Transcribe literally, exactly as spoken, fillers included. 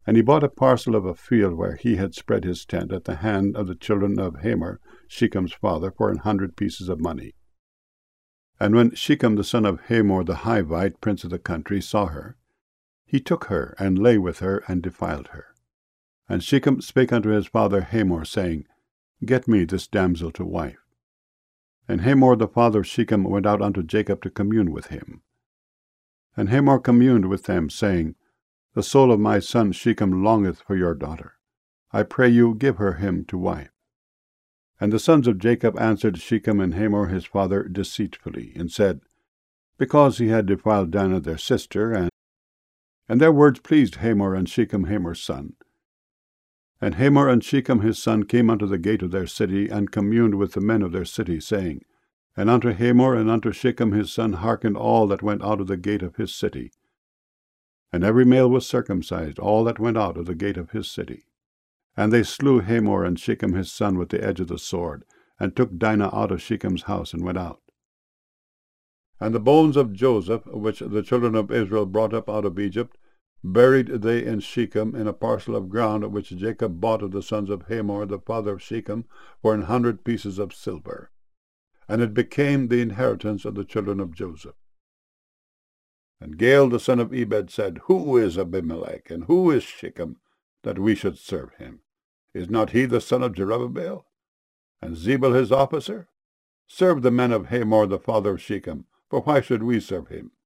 And he bought a parcel of a field where he had spread his tent at the hand of the children of Hamor, Shechem's father, for an hundred pieces of money. And when Shechem the son of Hamor the Hivite, prince of the country, saw her, he took her, and lay with her, and defiled her. And Shechem spake unto his father Hamor, saying, Get me this damsel to wife. And Hamor the father of Shechem went out unto Jacob to commune with him. And Hamor communed with them, saying, The soul of my son Shechem longeth for your daughter. I pray you, give her him to wife. And the sons of Jacob answered Shechem and Hamor his father deceitfully, and said, Because he had defiled Dinah their sister, and and their words pleased Hamor and Shechem Hamor's son. And Hamor and Shechem his son came unto the gate of their city, and communed with the men of their city, saying, And unto Hamor and unto Shechem his son hearkened all that went out of the gate of his city. And every male was circumcised, all that went out of the gate of his city. And they slew Hamor and Shechem his son with the edge of the sword, and took Dinah out of Shechem's house, and went out. And the bones of Joseph, which the children of Israel brought up out of Egypt, buried they in Shechem in a parcel of ground which Jacob bought of the sons of Hamor the father of Shechem for an hundred pieces of silver. And it became the inheritance of the children of Joseph. And Gaal the son of Ebed said, Who is Abimelech, and who is Shechem, that we should serve him? Is not he the son of Jerubbaal? And Zebul his officer? Serve the men of Hamor the father of Shechem, for why should we serve him?